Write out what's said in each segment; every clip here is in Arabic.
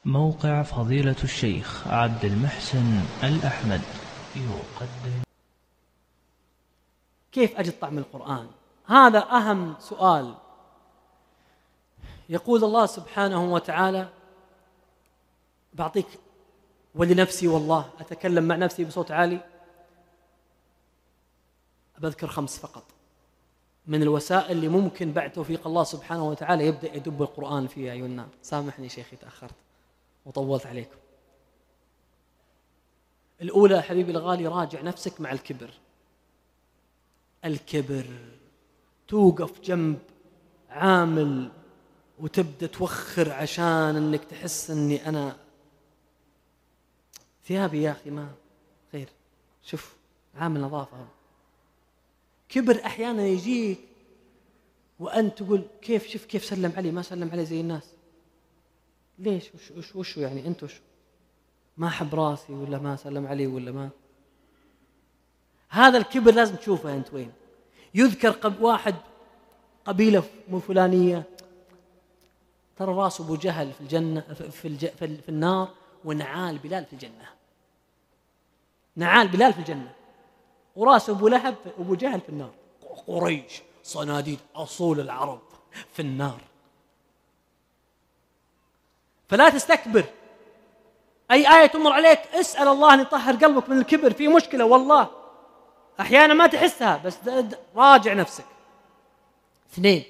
موقع فضيلة الشيخ عبد المحسن الأحمد يقدم. كيف أجد طعم القرآن؟ هذا أهم سؤال. يقول الله سبحانه وتعالى، بعطيك ولنفسي والله أتكلم مع نفسي بصوت عالي، بذكر 5 فقط من الوسائل اللي ممكن بعد توفيق الله سبحانه وتعالى يبدأ يدب القرآن فيها. أيها الناس، سامحني شيخي تأخرت وطولت عليكم. الأولى حبيبي الغالي، راجع نفسك مع الكبر توقف جنب عامل وتبدأ توخر عشان أنك تحس أني أنا ثيابي يا أخي ما غير. شوف عامل نظافة، كبر أحيانا يجيك وأنت تقول كيف، شوف كيف سلم علي، ما سلم علي زي الناس. ليش؟ وش يعني أنت وش ما حب راسي ولا ما سلم علي ولا ما؟ هذا الكبر لازم تشوفه أنت وين. يذكر واحد قبيلة فلانية ترى راس أبو جهل في الجنة في النار، ونعال بلال في الجنة. نعال بلال في الجنة وراس أبو لهب أبو جهل في النار. قريش صناديد أصول العرب في النار. فلا تستكبر. أي آية تمر عليك اسأل الله أن يطهر قلبك من الكبر. في مشكلة والله أحيانا ما تحسها، بس راجع نفسك. 2،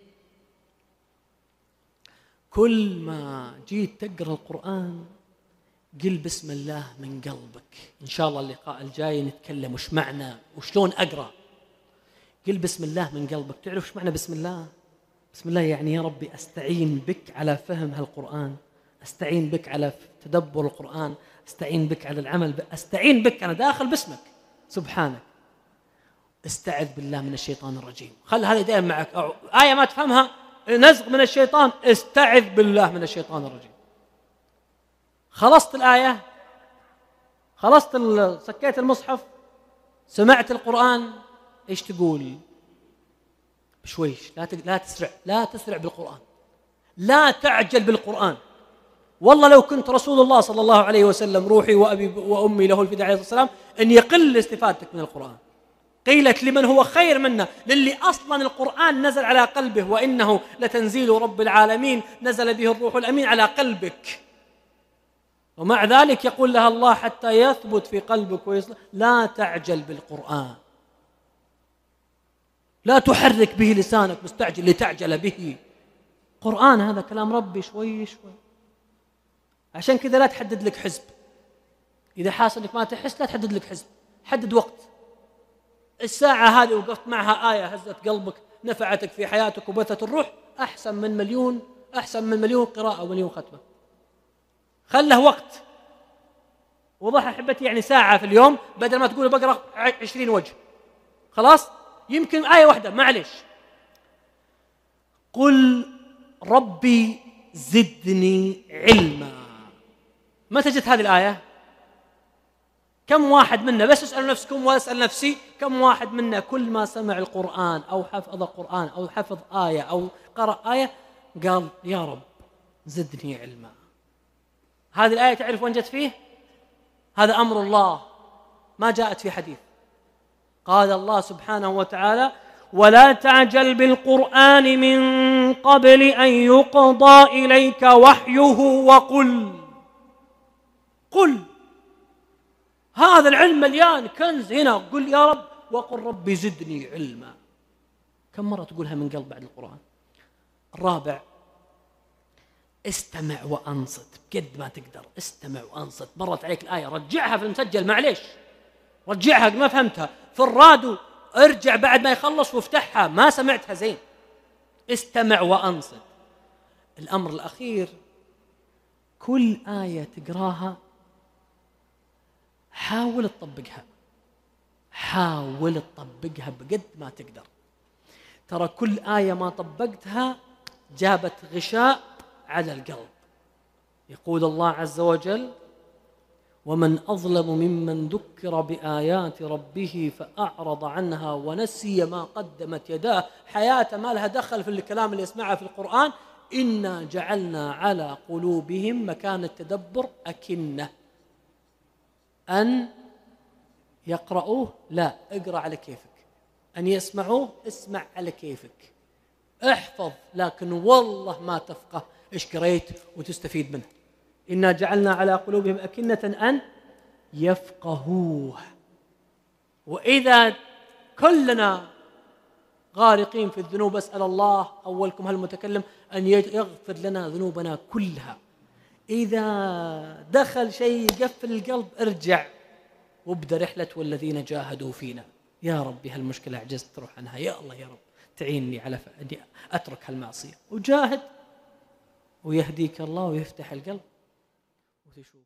كل ما جيت تقرأ القرآن قل بسم الله من قلبك. إن شاء الله اللقاء الجاي نتكلم وش معنى وشلون أقرأ. قل بسم الله من قلبك. تعرف وش معنى بسم الله؟ بسم الله يعني يا ربي أستعين بك على فهم هالقرآن، أستعين بك على تدبر القرآن، أستعين بك على العمل أستعين بك، أنا داخل باسمك سبحانك. استعذ بالله من الشيطان الرجيم. خل هذه دائما معك. آية ما تفهمها، نزغ من الشيطان، استعذ بالله من الشيطان الرجيم. خلصت الآية، خلصت سكيت المصحف، سمعت القرآن، إيش تقول؟ بشويش، لا تسرع بالقرآن، لا تعجل بالقرآن. والله لو كنت رسول الله صلى الله عليه وسلم، روحي وأبي وأمي له الفداء عليه الصلاة والسلام، أن يقل استفادتك من القرآن. قيلت لمن هو خير منا، للي أصلا القرآن نزل على قلبه، وإنه لتنزيل رب العالمين نزل به الروح الأمين على قلبك. ومع ذلك يقول لها الله حتى يثبت في قلبك ويصلح. لا تعجل بالقرآن، لا تحرك به لسانك مستعجل لتعجل به. قرآن هذا كلام ربي شوي شوي. عشان كذا لا تحدد لك حزب. إذا حاس أنك ما تحس لا تحدد لك حزب، حدد وقت. الساعة هذه وقفت معها آية هزت قلبك نفعتك في حياتك وبثت الروح، أحسن من مليون قراءة ومليون ختمة. خله وقت. وضح أحبتي يعني ساعة في اليوم، بدل ما تقول بقرأ 20 وجه. خلاص يمكن آية واحدة معلش. قل ربي زدني علما. متى جت هذه الآية؟ كم واحد منا، بس اسألوا نفسكم واسأل نفسي، كم واحد منا كل ما سمع القرآن أو حفظ القرآن أو حفظ آية أو قرأ آية قال يا رب زدني علما؟ هذه الآية تعرف وين جت فيه؟ هذا أمر الله، ما جاءت في حديث. قال الله سبحانه وتعالى ولا تعجل بالقرآن من قبل أن يقضى إليك وحيه قل هذا العلم مليان كنز هنا، قل يا رب وقل ربي زدني علما. كم مرة تقولها من قلب بعد القرآن؟ 4، استمع وأنصت بقد ما تقدر. استمع وأنصت. مرت عليك الآية رجعها في المسجل، معليش رجعها ما فهمتها في الراديو، ارجع بعد ما يخلص وافتحها، ما سمعتها زين. استمع وأنصت. الأمر الأخير، كل آية تقراها حاول تطبقها بقد ما تقدر. ترى كل آية ما طبقتها جابت غشاء على القلب. يقول الله عز وجل ومن أظلم ممن ذكر بآيات ربه فأعرض عنها ونسي ما قدمت يداه. حياته ما لها دخل في الكلام اللي يسمعه في القرآن إنا جعلنا على قلوبهم مكان التدبر أكنة أن يقرأوه، لا اقرأ على كيفك، أن يسمعوه اسمع على كيفك، احفظ لكن والله ما تفقه إيش قريت وتستفيد منه. إنا جعلنا على قلوبهم أكنة أن يفقهوه. وإذا كلنا غارقين في الذنوب أسأل الله أولكم هالمتكلم أن يغفر لنا ذنوبنا كلها. إذا دخل شيء يقفل القلب ارجع وابدأ رحلة والذين جاهدوا فينا. يا ربي هالمشكلة عجزت تروح عنها، يا الله يا رب تعيني على أني أترك هالمعصية، وجاهد ويهديك الله ويفتح القلب وتشوف.